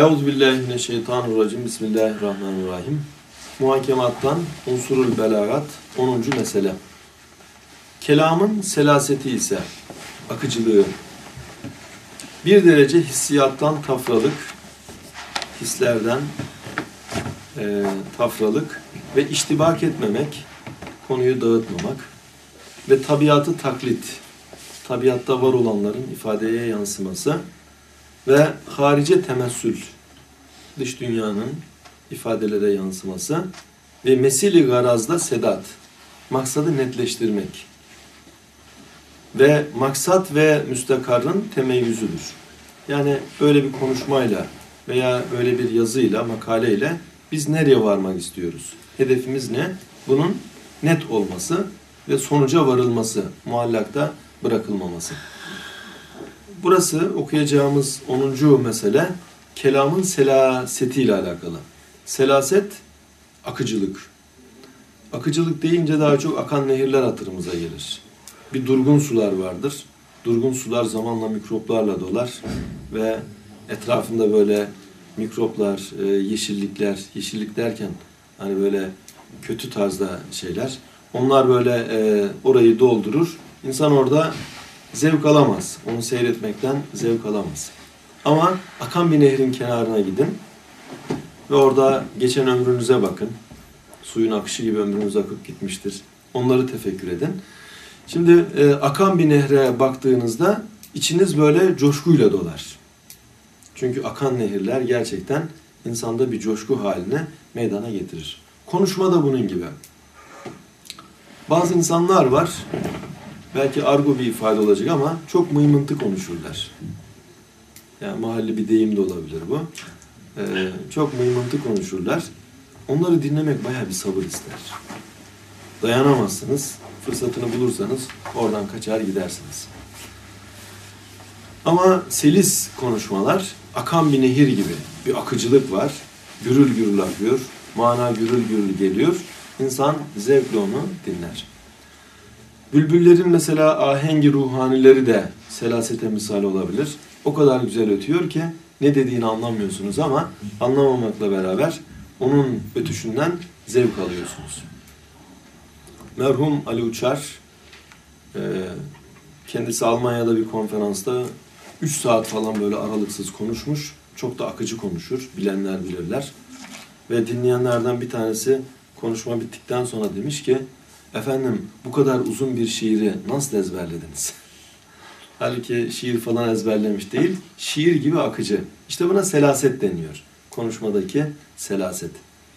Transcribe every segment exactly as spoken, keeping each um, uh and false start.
Euzubillahimineşşeytanirracim. Bismillahirrahmanirrahim. Muhakemattan Unsurul Belagat onuncu mesele. Kelamın selaseti ise akıcılığı. Bir derece hissiyattan tafralık, hislerden e, tafralık ve iştibak etmemek, konuyu dağıtmamak ve tabiatı taklit, tabiatta var olanların ifadeye yansıması ve harice temessül, dış dünyanın ifadelere yansıması ve mesili garazda sedat, maksadı netleştirmek ve maksat ve müstakarın temeyyüzüdür. Yani öyle bir konuşmayla veya öyle bir yazıyla, makaleyle biz nereye varmak istiyoruz? Hedefimiz ne? Bunun net olması ve sonuca varılması, muallakta bırakılmaması. Burası okuyacağımız onuncu mesele, kelamın selaseti ile alakalı. Selaset, akıcılık. Akıcılık deyince daha çok akan nehirler hatırımıza gelir. Bir durgun sular vardır. Durgun sular zamanla mikroplarla dolar ve etrafında böyle mikroplar, yeşillikler, yeşillik derken hani böyle kötü tarzda şeyler. Onlar böyle orayı doldurur. İnsan orada zevk alamaz. Onu seyretmekten zevk alamaz. Ama akan bir nehrin kenarına gidin ve orada geçen ömrünüze bakın. Suyun akışı gibi ömrünüz akıp gitmiştir. Onları tefekkür edin. Şimdi e, akan bir nehre baktığınızda içiniz böyle coşkuyla dolar. Çünkü akan nehirler gerçekten insanda bir coşku haline meydana getirir. Konuşma da bunun gibi. Bazı insanlar var, belki argo bir ifade olacak ama çok mıymıntı konuşurlar. Yani mahalli bir deyim de olabilir bu. Ee, çok mıymıntı konuşurlar. Onları dinlemek bayağı bir sabır ister. Dayanamazsınız. Fırsatını bulursanız oradan kaçar gidersiniz. Ama selis konuşmalar akan bir nehir gibi. Bir akıcılık var. Gürül gürül akıyor. Mana gürül gürül geliyor. İnsan zevkle onu dinler. Bülbüllerin mesela ahengi ruhanileri de selasete misal olabilir. O kadar güzel ötüyor ki ne dediğini anlamıyorsunuz ama anlamamakla beraber onun ötüşünden zevk alıyorsunuz. Merhum Ali Uçar, kendisi Almanya'da bir konferansta üç saat falan böyle aralıksız konuşmuş. Çok da akıcı konuşur, bilenler bilirler. Ve dinleyenlerden bir tanesi konuşma bittikten sonra demiş ki, efendim bu kadar uzun bir şiiri nasıl ezberlediniz? Halbuki şiir falan ezberlemiş değil, şiir gibi akıcı. İşte buna selaset deniyor. Konuşmadaki selaset.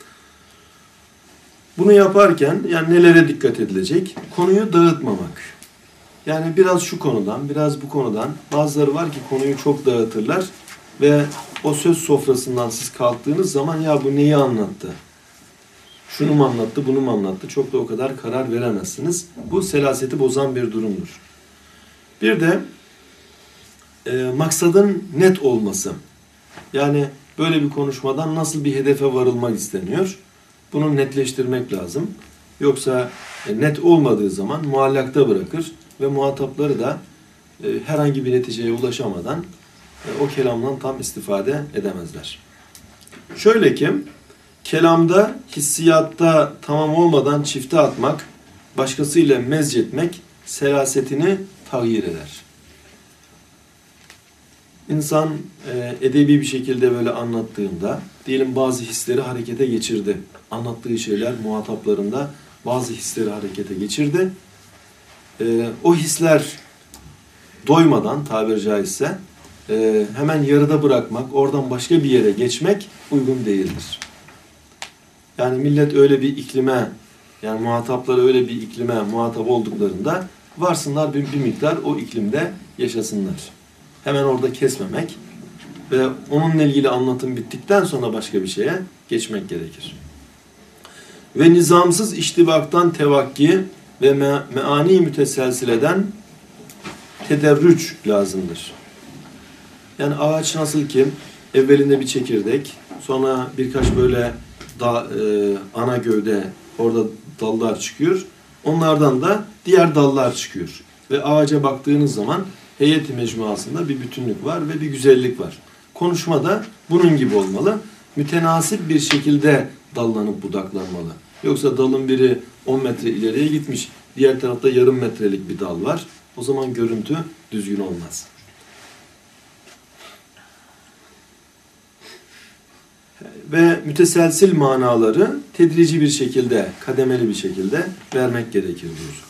Bunu yaparken yani nelere dikkat edilecek? Konuyu dağıtmamak. Yani biraz şu konudan, biraz bu konudan. Bazıları var ki konuyu çok dağıtırlar ve o söz sofrasından siz kalktığınız zaman ya bu neyi anlattı? Şunu mu anlattı, bunu mu anlattı? Çok da o kadar karar veremezsiniz. Bu selaseti bozan bir durumdur. Bir de e, maksadın net olması. Yani böyle bir konuşmadan nasıl bir hedefe varılmak isteniyor? Bunu netleştirmek lazım. Yoksa e, net olmadığı zaman muallakta bırakır ve muhatapları da e, herhangi bir neticeye ulaşamadan e, o kelamdan tam istifade edemezler. Şöyle ki, kelamda hissiyatta tamam olmadan çifte atmak, başkasıyla mezcetmek selasetini tahyir eder. İnsan e, edebi bir şekilde böyle anlattığında, diyelim bazı hisleri harekete geçirdi. Anlattığı şeyler muhataplarında bazı hisleri harekete geçirdi. E, o hisler doymadan tabiri caizse e, hemen yarıda bırakmak, oradan başka bir yere geçmek uygun değildir. Yani millet öyle bir iklime, yani muhatapları öyle bir iklime muhatap olduklarında varsınlar bir, bir miktar o iklimde yaşasınlar. Hemen orada kesmemek ve onunla ilgili anlatım bittikten sonra başka bir şeye geçmek gerekir. Ve nizamsız iştibaktan tevakki ve me meani müteselsileden tederrüç lazımdır. Yani ağaç nasıl ki evvelinde bir çekirdek, sonra birkaç böyle da, e, ana gövde, orada dallar çıkıyor. Onlardan da diğer dallar çıkıyor. Ve ağaca baktığınız zaman heyet-i mecmuasında bir bütünlük var ve bir güzellik var. konuşma da bunun gibi olmalı. Mütenasip bir şekilde dallanıp budaklanmalı. Yoksa dalın biri on metre ileriye gitmiş, diğer tarafta yarım metrelik bir dal var. O zaman görüntü düzgün olmaz. Ve müteselsil manaları tedrici bir şekilde, kademeli bir şekilde vermek gerekir diyor.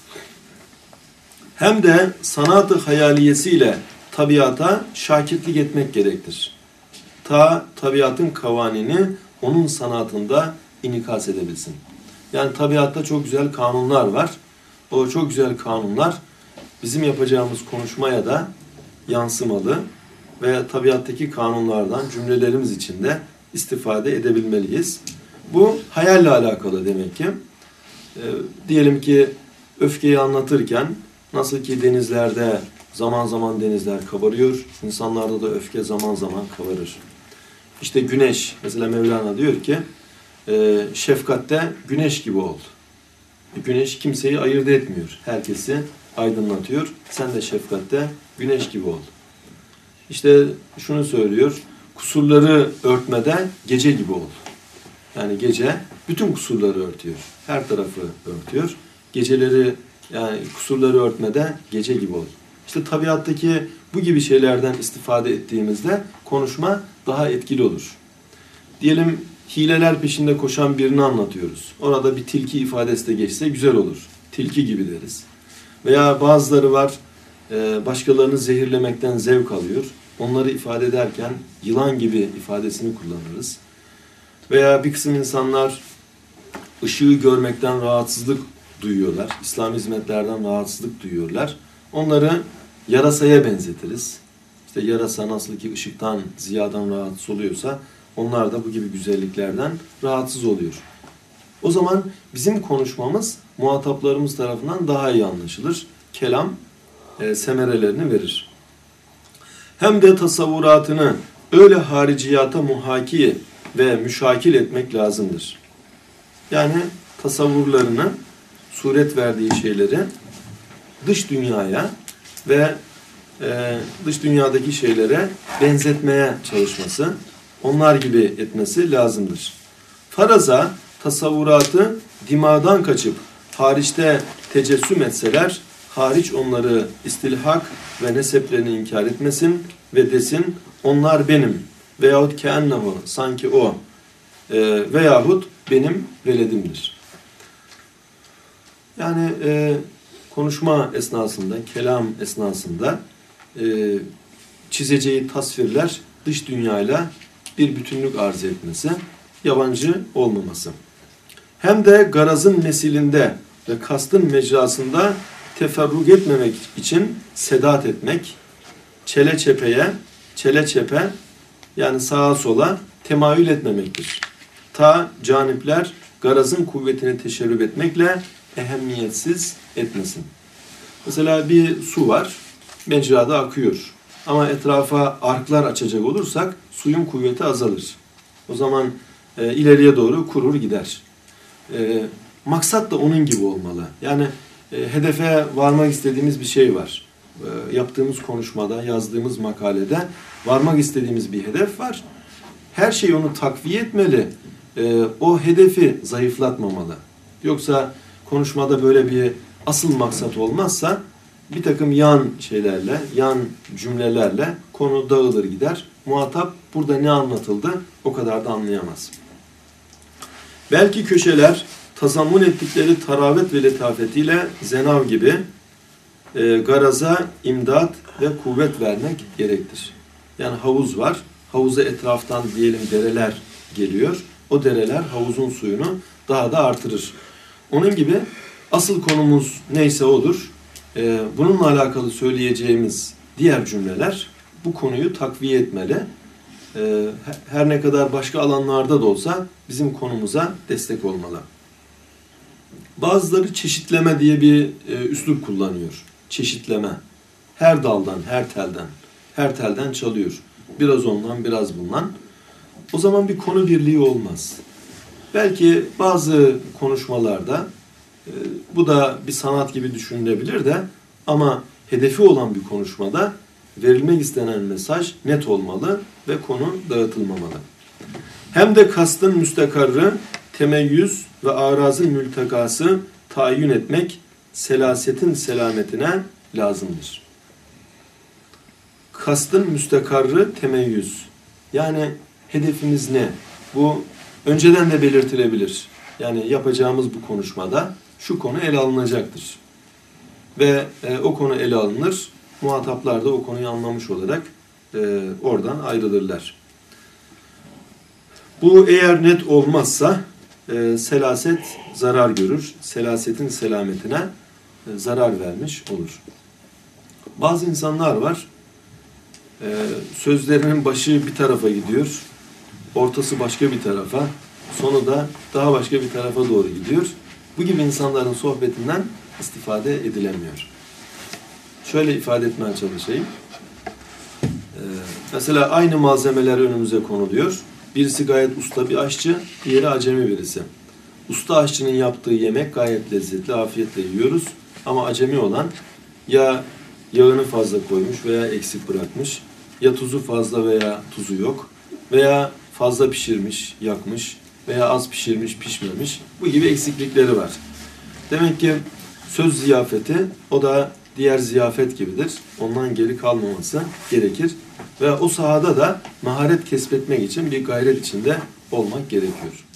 Hem de sanat-ı hayaliyesiyle tabiata şakirtlik etmek gerektir. Ta tabiatın kavanini onun sanatında inikas edebilsin. Yani tabiatta çok güzel kanunlar var. O çok güzel kanunlar bizim yapacağımız konuşmaya da yansımalı ve tabiattaki kanunlardan cümlelerimiz içinde istifade edebilmeliyiz. Bu hayalle alakalı demek ki. E, diyelim ki öfkeyi anlatırken nasıl ki denizlerde zaman zaman denizler kabarıyor, insanlarda da öfke zaman zaman kabarır. İşte güneş, mesela Mevlana diyor ki e, şefkatte güneş gibi ol. Güneş kimseyi ayırt etmiyor. Herkesi aydınlatıyor. Sen de şefkatte güneş gibi ol. İşte şunu söylüyor. Kusurları örtmeden gece gibi ol. Yani gece bütün kusurları örtüyor. Her tarafı örtüyor. Geceleri yani kusurları örtmeden gece gibi ol. İşte tabiattaki bu gibi şeylerden istifade ettiğimizde konuşma daha etkili olur. Diyelim hileler peşinde koşan birini anlatıyoruz. Orada bir tilki ifadesi de geçse güzel olur. Tilki gibi deriz. Veya bazıları var başkalarını zehirlemekten zevk alıyor. Onları ifade ederken yılan gibi ifadesini kullanırız. Veya bir kısım insanlar ışığı görmekten rahatsızlık duyuyorlar. İslam hizmetlerden rahatsızlık duyuyorlar. Onları yarasaya benzetiriz. İşte yarasa nasıl ki ışıktan, ziyadan rahatsız oluyorsa onlar da bu gibi güzelliklerden rahatsız oluyor. O zaman bizim konuşmamız muhataplarımız tarafından daha iyi anlaşılır. Kelam e, semerelerini verir. Hem de tasavvuratını öyle hariciyata muhaki ve müşakil etmek lazımdır. Yani tasavvurlarını, suret verdiği şeyleri dış dünyaya ve e, dış dünyadaki şeylere benzetmeye çalışması, onlar gibi etmesi lazımdır. Faraza tasavvuratı dimadan kaçıp hariçte tecessüm etseler, hariç onları istilhak ve neseplerini inkar etmesin ve desin onlar benim veyahut keennehu sanki o e, veyahut benim veledimdir. Yani e, konuşma esnasında, kelam esnasında e, çizeceği tasvirler dış dünyayla bir bütünlük arz etmesi, yabancı olmaması. Hem de garazın nesilinde ve kastın mecrasında teferruk etmemek için sedat etmek, çele çepeye, çele çepe yani sağa sola temayül etmemektir. Ta canipler garazın kuvvetini teşerrüp etmekle ehemmiyetsiz etmesin. Mesela bir su var, mecrada akıyor. Ama etrafa arklar açacak olursak suyun kuvveti azalır. O zaman e, ileriye doğru kurur gider. E, maksat da onun gibi olmalı. Yani e, hedefe varmak istediğimiz bir şey var. E, yaptığımız konuşmada, yazdığımız makalede varmak istediğimiz bir hedef var. Her şey onu takviye etmeli. E, o hedefi zayıflatmamalı. Yoksa konuşmada böyle bir asıl maksat olmazsa bir takım yan şeylerle, yan cümlelerle konu dağılır gider. Muhatap burada ne anlatıldı o kadar da anlayamaz. Belki köşeler tazammun ettikleri taravet ve letafetiyle zenav gibi e, garaza imdat ve kuvvet vermek gerektir. Yani havuz var. Havuza etraftan diyelim dereler geliyor. O dereler havuzun suyunu daha da artırır. Onun gibi asıl konumuz neyse odur. Ee, bununla alakalı söyleyeceğimiz diğer cümleler bu konuyu takviye etmeli. Ee, her ne kadar başka alanlarda da olsa bizim konumuza destek olmalı. Bazıları çeşitleme diye bir e, üslup kullanıyor. Çeşitleme. Her daldan, her telden, her telden çalıyor. Biraz ondan, biraz bundan. O zaman bir konu birliği olmaz. Belki bazı konuşmalarda e, bu da bir sanat gibi düşünülebilir de ama hedefi olan bir konuşmada verilmek istenen mesaj net olmalı ve konu dağıtılmamalı. Hem de kastın müstekarrı, temeyyüz ve arazın mültekası tayin etmek selasetin selametine lazımdır. Kastın müstekarrı temeyyüz. Yani hedefimiz ne? Bu önceden de belirtilebilir. Yani yapacağımız bu konuşmada şu konu ele alınacaktır. Ve e, o konu ele alınır. Muhataplar da o konuyu anlamış olarak e, oradan ayrılırlar. Bu eğer net olmazsa e, selaset zarar görür. Selasetin selametine e, zarar vermiş olur. Bazı insanlar var. E, sözlerinin başı bir tarafa gidiyor. Ortası başka bir tarafa. Sonu da daha başka bir tarafa doğru gidiyor. Bu gibi insanların sohbetinden istifade edilemiyor. Şöyle ifade etmeye çalışayım. Ee, mesela aynı malzemeler önümüze konuluyor. Birisi gayet usta bir aşçı, diğeri acemi birisi. Usta aşçının yaptığı yemek gayet lezzetli, afiyetle yiyoruz. Ama acemi olan ya yağını fazla koymuş veya eksik bırakmış, ya tuzu fazla veya tuzu yok, veya fazla pişirmiş, yakmış veya az pişirmiş, pişmemiş. Bu gibi eksiklikleri var. Demek ki söz ziyafeti, o da diğer ziyafet gibidir. Ondan geri kalmaması gerekir. Ve o sahada da maharet kesbetmek için bir gayret içinde olmak gerekiyor.